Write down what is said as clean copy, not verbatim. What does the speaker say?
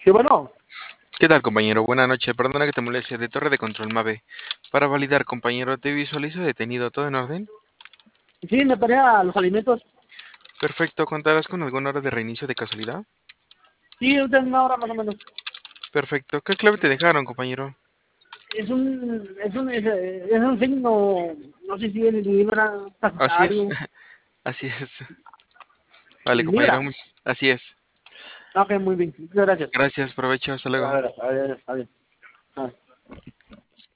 Sí, bueno, ¿Qué tal, compañero? Buenas noches. Perdona que te moleste. De Torre de Control MAVE. Para validar, compañero, te visualizo detenido. ¿Todo en orden? sí, me paré a los alimentos. Perfecto. ¿Contarás con alguna hora de reinicio de casualidad? Sí, ahorita en una hora más o menos. Perfecto. ¿Qué clave te dejaron, compañero? Es un signo, no sé si es Libra, Así es. Sagitario, Así es. Vale, compañero. Libra. Así es. Ok, muy bien, muchas gracias. Gracias. Provecho. Hasta luego. A ver, a ver, a ver.